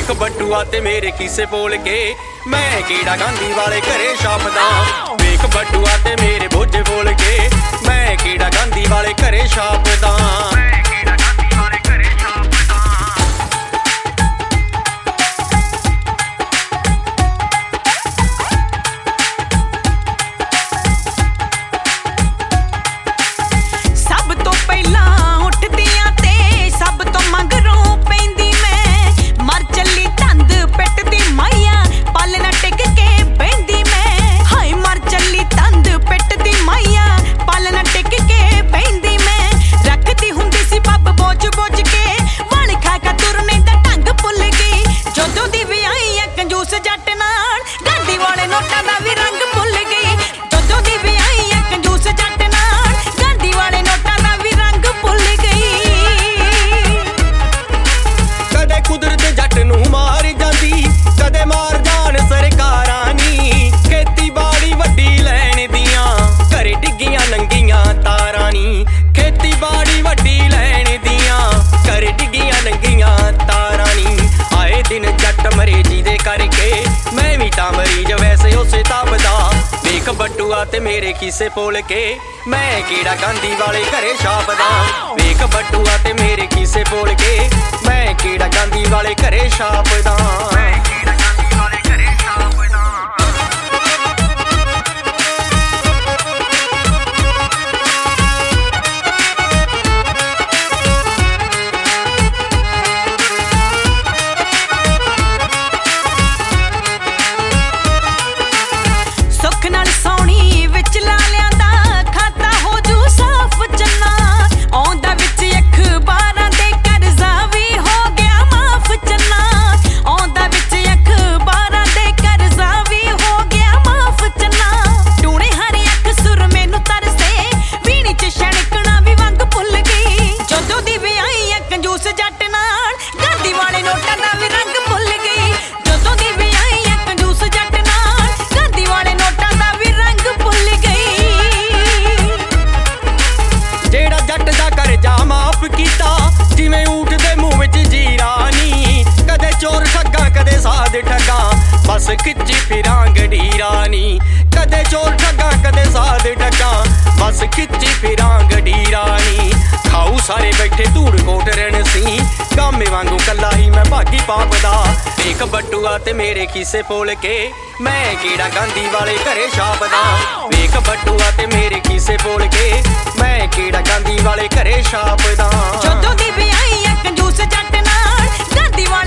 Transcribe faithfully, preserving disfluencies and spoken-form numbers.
ਵੇਖ ਬੱਟੂਆ ਤੇ ਮੇਰੇ ਖੀਸੇ ਪੋਲ ਕੇ ਮੈਂ ਕੀੜਾ ਗਾਂਧੀ ਵਾਲੇ ਘਰੇ ਛਾਪਦਾ। ਵੇਖ ਬੱਟੂਆ ਤੇ ਮੇਰੇ ਬੋਝੇ ਬੋਲ ਕੇ ਮੈਂ ਕੀੜਾ ਗਾਂਧੀ ਵਾਲੇ ਘਰੇ ਛਾਪਦਾ। ਬੱਟੂਆ ਤੇ ਮੇਰੇ ਖੀਸੇ ਪੋਲ ਕੇ ਮੈਂ ਕੀੜਾ ਗਾਂਧੀ ਵਾਲੇ ਘਰੇ ਛਾਪਦਾ। ਵੇਖ ਬੱਟੂਆ ਤੇ ਮੇਰੇ ਖੀਸੇ ਪੋਲ ਕੇ ਮੈਂ ਕੀੜਾ ਗਾਂਧੀ ਵਾਲੇ ਘਰੇ ਛਾਪਦਾ। बस खिच्ची फिरां गडीरा नी कदे चोर ठगा कदे साध ठगा बस खिच्ची फिरां गडीरा नी। खाऊ सारे बैठे धूड़ कोट रहन सी गामे वांगू कला ही मैं भागी पापदा। देख बट्टूआ ते मेरे खीसे पोल के मैं कीड़ा गांधी वाले घरे छापदा। वेख बट्टूआ ते मेरे खीसे पोल के मैं कीड़ा गांधी वाले घरे छापदा। जदों दी भी आई कंजूस जट नाल गांधी